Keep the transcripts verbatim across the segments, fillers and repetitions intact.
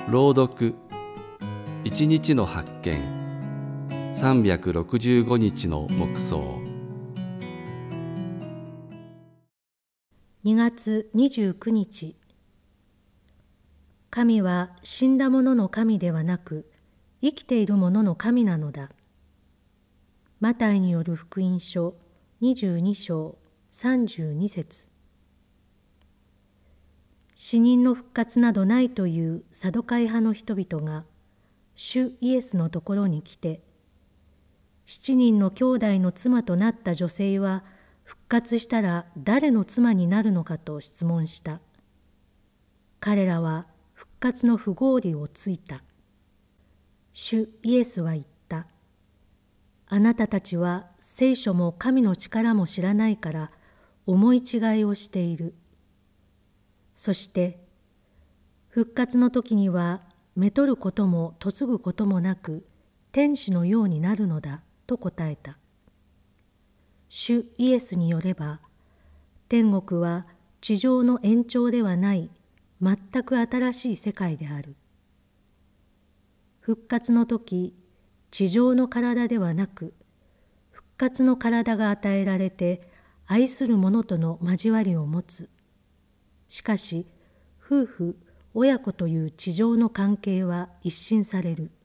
朗読一日の発見、さんびゃくろくじゅうごにちの黙想。 にがつにじゅうくにち、神は死んだ者の神ではなく、生きている者の神なのだ。マタイによる福音書にじゅうにしょうさんじゅうにせつ。死人の復活などないというサドカイ派の人々が主イエスのところに来て、七人の兄弟の妻となった女性は復活したら誰の妻になるのかと質問した。彼らは復活の不合理をついた。主イエスは言った。あなたたちは聖書も神の力も知らないから思い違いをしている。そして復活の時にはめとることも嫁ぐこともなく天使のようになるのだと答えた。主イエスによれば、天国は地上の延長ではない全く新しい世界である。復活の時、地上の体ではなく復活の体が与えられて愛する者との交わりを持つ。しかし夫婦親子という地上の関係は一新される。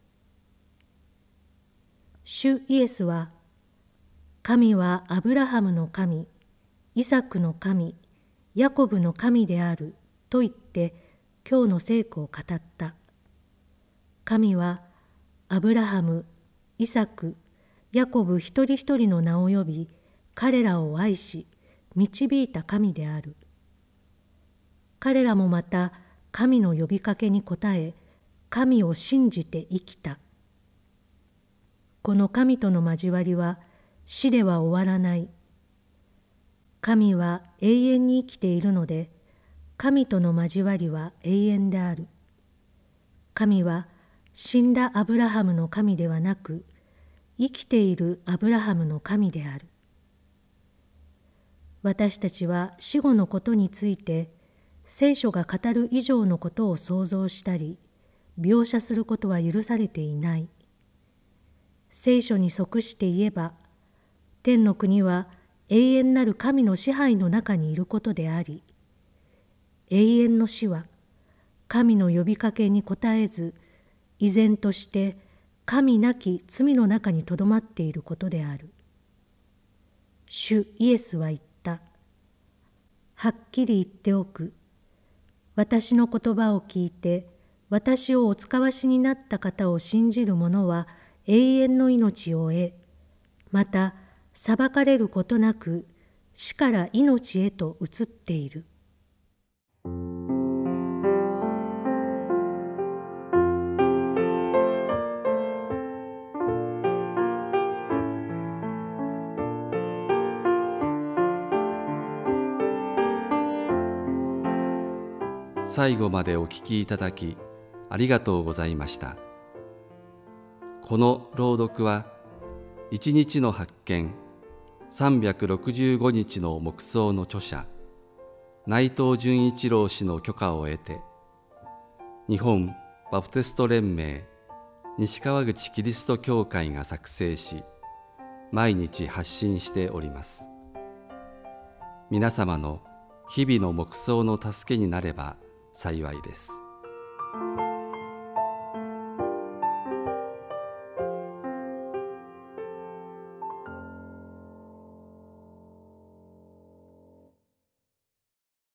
主イエスは、神はアブラハムの神、イサクの神、ヤコブの神であると言って今日の聖句を語った。神はアブラハム、イサク、ヤコブ一人一人の名を呼び、彼らを愛し導いた神である。彼らもまた神の呼びかけに応え、神を信じて生きた。この神との交わりは死では終わらない。神は永遠に生きているので、神との交わりは永遠である。神は死んだアブラハムの神ではなく、生きているアブラハムの神である。私たちは死後のことについて、聖書が語る以上のことを想像したり、描写することは許されていない。聖書に即して言えば、天の国は永遠なる神の支配の中にいることであり、永遠の死は神の呼びかけに応えず、依然として神なき罪の中にとどまっていることである。主イエスは言った。はっきり言っておく。私の言葉を聞いて、私をお使わしになった方を信じる者は永遠の命を得、また裁かれることなく死から命へと移っている。 最後までお聞きいただきありがとうございました。この朗読は一日の発見さんびゃくろくじゅうごにちの黙想の著者内藤純一郎氏の許可を得て、日本バプテスト連盟西川口キリスト教会が作成し、毎日発信しております。皆様の日々の黙想の助けになれば幸いです。